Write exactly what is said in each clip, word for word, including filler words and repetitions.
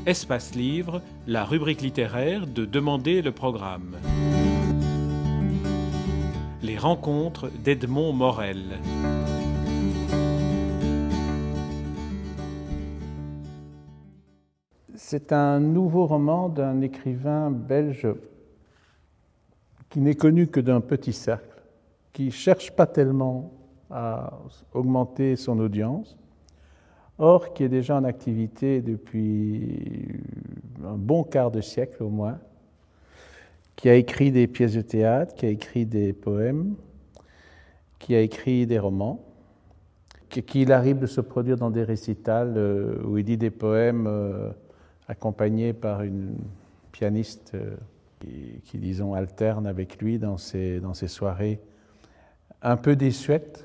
Espace Livre, la rubrique littéraire de Demander le programme. Les rencontres d'Edmond Morel. C'est un nouveau roman d'un écrivain belge qui n'est connu que d'un petit cercle, qui ne cherche pas tellement à augmenter son audience, or qui est déjà en activité depuis un bon quart de siècle au moins, qui a écrit des pièces de théâtre, qui a écrit des poèmes, qui a écrit des romans, qu'il arrive de se produire dans des récitals où il dit des poèmes accompagné par une pianiste qui, qui, disons, alterne avec lui dans ses, dans ses soirées un peu désuètes.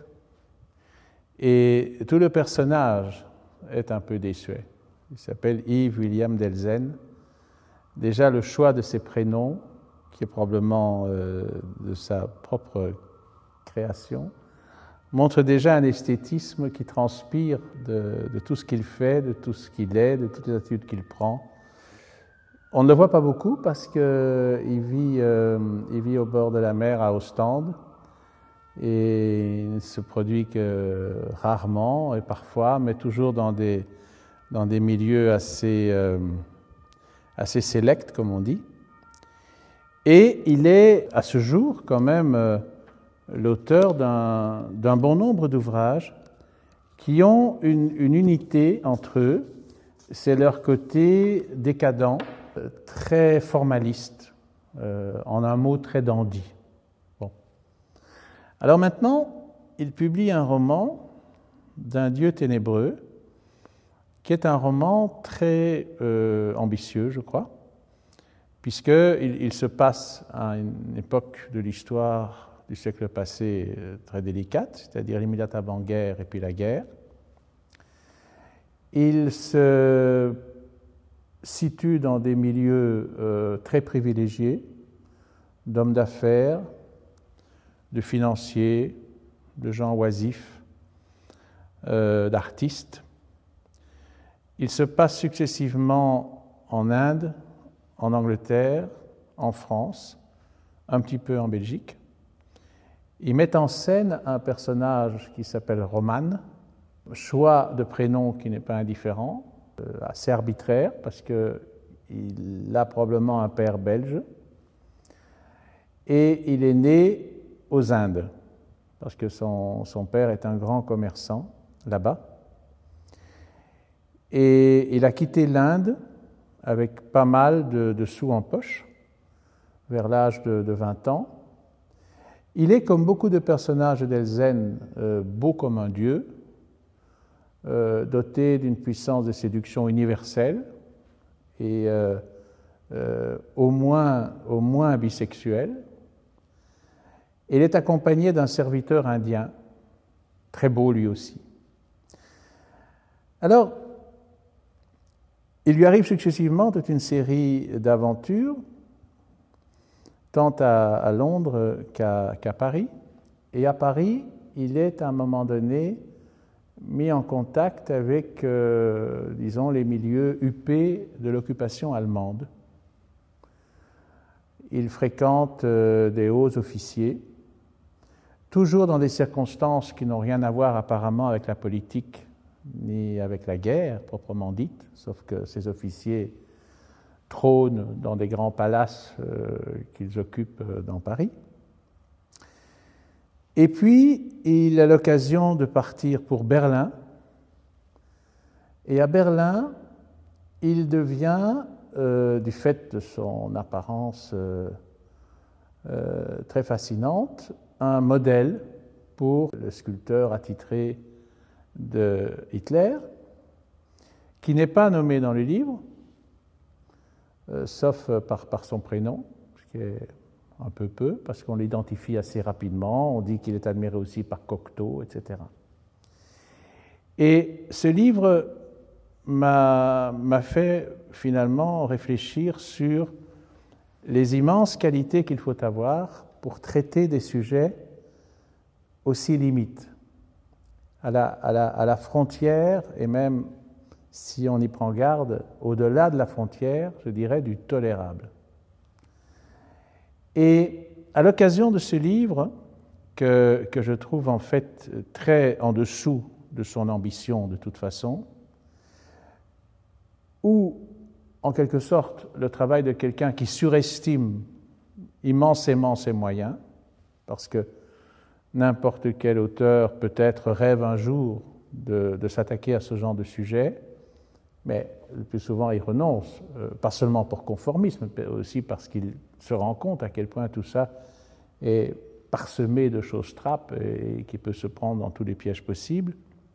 Et tout le personnage est un peu désuet. Il s'appelle Yves William Delzenne. Déjà, le choix de ses prénoms, qui est probablement euh, de sa propre création, montre déjà un esthétisme qui transpire de, de tout ce qu'il fait, de tout ce qu'il est, de toutes les attitudes qu'il prend. On ne le voit pas beaucoup parce qu'il vit, euh, il vit au bord de la mer à Ostende et il ne se produit que rarement et parfois, mais toujours dans des, dans des milieux assez, euh, assez sélects, comme on dit. Et il est, à ce jour, quand même, euh, l'auteur d'un, d'un bon nombre d'ouvrages qui ont une, une unité entre eux, c'est leur côté décadent, très formaliste, euh, en un mot très dandy. Bon. Alors maintenant, il publie un roman d'un Dieu ténébreux, qui est un roman très euh, ambitieux, je crois, puisqu'il il se passe à une époque de l'histoire du siècle passé très délicate, c'est-à-dire l'immédiate avant-guerre et puis la guerre. Il se situe dans des milieux euh, très privilégiés, d'hommes d'affaires, de financiers, de gens oisifs, euh, d'artistes. Il se passe successivement en Inde, en Angleterre, en France, un petit peu en Belgique. Il met en scène un personnage qui s'appelle Roman, choix de prénom qui n'est pas indifférent, euh, assez arbitraire parce qu'il a probablement un père belge et il est né aux Indes parce que son, son père est un grand commerçant là-bas. Et il a quitté l'Inde avec pas mal de, de sous en poche vers l'âge de, de vingt ans. Il est, comme beaucoup de personnages d'Elzenne, euh, beau comme un dieu, euh, doté d'une puissance de séduction universelle et euh, euh, au moins, au moins bisexuel. Il est accompagné d'un serviteur indien, très beau lui aussi. Alors, il lui arrive successivement toute une série d'aventures, tant à, à Londres qu'à, qu'à Paris. Et à Paris, il est à un moment donné mis en contact avec, euh, disons, les milieux huppés de l'occupation allemande. Il fréquente euh, des hauts officiers, toujours dans des circonstances qui n'ont rien à voir apparemment avec la politique ni avec la guerre proprement dite, sauf que ces officiers trônent dans des grands palaces euh, qu'ils occupent dans Paris. Et puis, il a l'occasion de partir pour Berlin. Et à Berlin, il devient, euh, du fait de son apparence euh, euh, très fascinante, un modèle pour le sculpteur attitré de Hitler, qui n'est pas nommé dans le livre, euh, sauf par, par son prénom, ce qui est un peu peu, parce qu'on l'identifie assez rapidement, on dit qu'il est admiré aussi par Cocteau, et cetera. Et ce livre m'a, m'a fait finalement réfléchir sur les immenses qualités qu'il faut avoir pour traiter des sujets aussi limites, à la, à la, à la frontière et même si on y prend garde, au-delà de la frontière, je dirais, du tolérable. Et à l'occasion de ce livre, que, que je trouve en fait très en dessous de son ambition de toute façon, où, en quelque sorte, le travail de quelqu'un qui surestime immensément ses moyens, parce que n'importe quel auteur peut-être rêve un jour de, de s'attaquer à ce genre de sujet, mais le plus souvent il renonce, euh, pas seulement pour conformisme, mais aussi parce qu'il se rend compte à quel point tout ça est parsemé de choses trappes et, et qui peut se prendre dans tous les pièges possibles.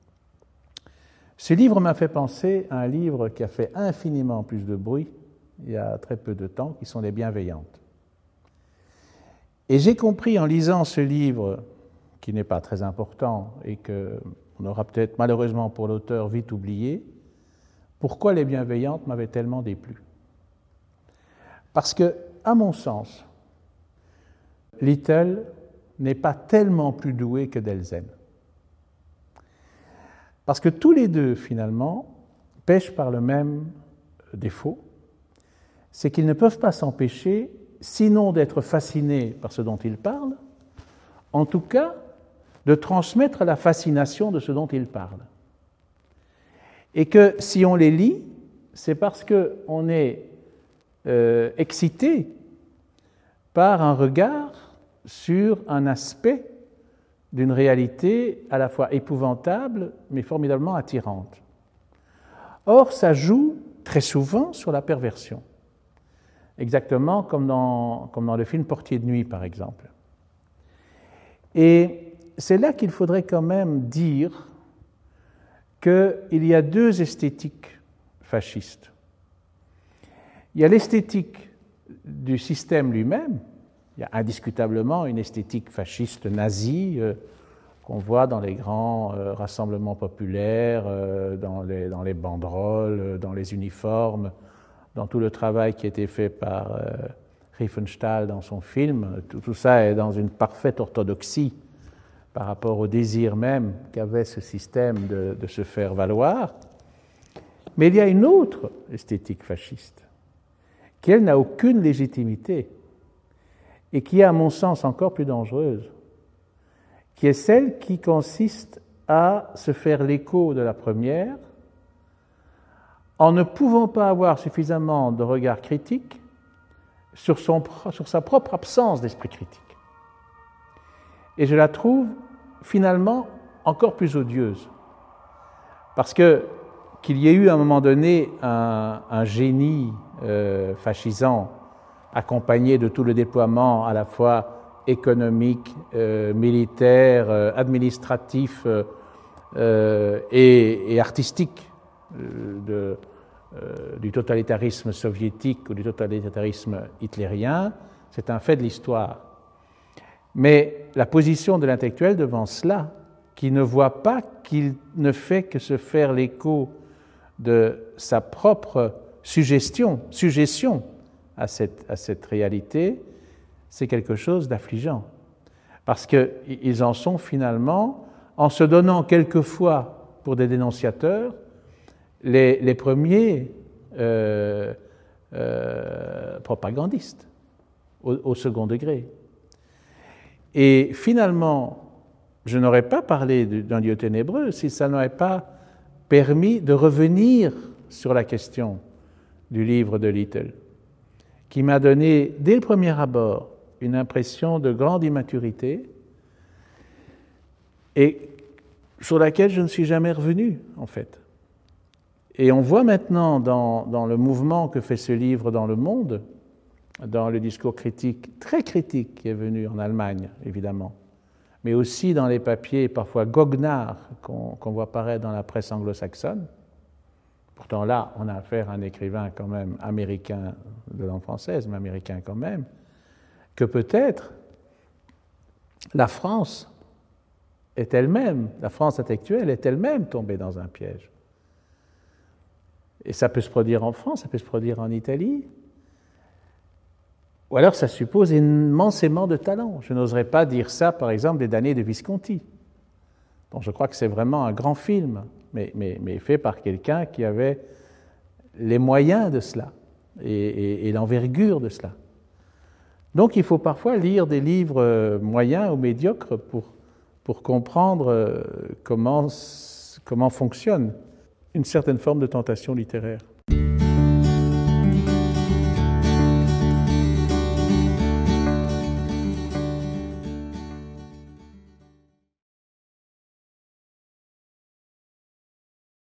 Ce livre m'a fait penser à un livre qui a fait infiniment plus de bruit il y a très peu de temps, qui sont Les Bienveillantes. Et j'ai compris en lisant ce livre, qui n'est pas très important et qu'on aura peut-être malheureusement pour l'auteur vite oublié, pourquoi Les Bienveillantes m'avaient tellement déplu. Parce que, à mon sens, Littell n'est pas tellement plus doué que Delzenne. Parce que tous les deux, finalement, pêchent par le même défaut, c'est qu'ils ne peuvent pas s'empêcher, sinon d'être fascinés par ce dont ils parlent, en tout cas, de transmettre la fascination de ce dont ils parlent. Et que si on les lit, c'est parce qu'on est euh, excité par un regard sur un aspect d'une réalité à la fois épouvantable, mais formidablement attirante. Or, ça joue très souvent sur la perversion, exactement comme dans, comme dans le film Portier de nuit, par exemple. Et c'est là qu'il faudrait quand même dire qu'il y a deux esthétiques fascistes. Il y a l'esthétique du système lui-même. Il y a indiscutablement une esthétique fasciste nazie euh, qu'on voit dans les grands euh, rassemblements populaires, euh, dans, les, dans les banderoles, euh, dans les uniformes, dans tout le travail qui a été fait par euh, Riefenstahl dans son film. Tout, tout ça est dans une parfaite orthodoxie par rapport au désir même qu'avait ce système de, de se faire valoir. Mais il y a une autre esthétique fasciste, qui, elle, n'a aucune légitimité, et qui est, à mon sens, encore plus dangereuse, qui est celle qui consiste à se faire l'écho de la première, en ne pouvant pas avoir suffisamment de regard critique sur, son, sur sa propre absence d'esprit critique. Et je la trouve finalement encore plus odieuse. Parce que qu'il y ait eu à un moment donné un, un génie euh, fascisant accompagné de tout le déploiement à la fois économique, euh, militaire, euh, administratif euh, euh, et, et artistique euh, de, euh, du totalitarisme soviétique ou du totalitarisme hitlérien, c'est un fait de l'histoire. Mais la position de l'intellectuel devant cela, qui ne voit pas qu'il ne fait que se faire l'écho de sa propre suggestion, suggestion à cette, à cette réalité, c'est quelque chose d'affligeant. Parce qu'ils en sont finalement, en se donnant quelquefois pour des dénonciateurs, les, les premiers euh, euh, propagandistes au, au second degré. Et finalement, je n'aurais pas parlé d'un lieu ténébreux si ça n'aurait pas permis de revenir sur la question du livre de Littell, qui m'a donné, dès le premier abord, une impression de grande immaturité et sur laquelle je ne suis jamais revenu, en fait. Et on voit maintenant dans, dans le mouvement que fait ce livre dans le monde, dans le discours critique, très critique qui est venu en Allemagne, évidemment, mais aussi dans les papiers parfois goguenards qu'on, qu'on voit paraître dans la presse anglo-saxonne. Pourtant là, on a affaire à un écrivain quand même américain de langue française, mais américain quand même, que peut-être la France est elle-même, la France intellectuelle est elle-même tombée dans un piège. Et ça peut se produire en France, ça peut se produire en Italie, ou alors ça suppose immensément de talent. Je n'oserais pas dire ça, par exemple, des damnés de Visconti. Donc je crois que c'est vraiment un grand film, mais, mais, mais fait par quelqu'un qui avait les moyens de cela et, et, et l'envergure de cela. Donc il faut parfois lire des livres moyens ou médiocres pour, pour comprendre comment, comment fonctionne une certaine forme de tentation littéraire.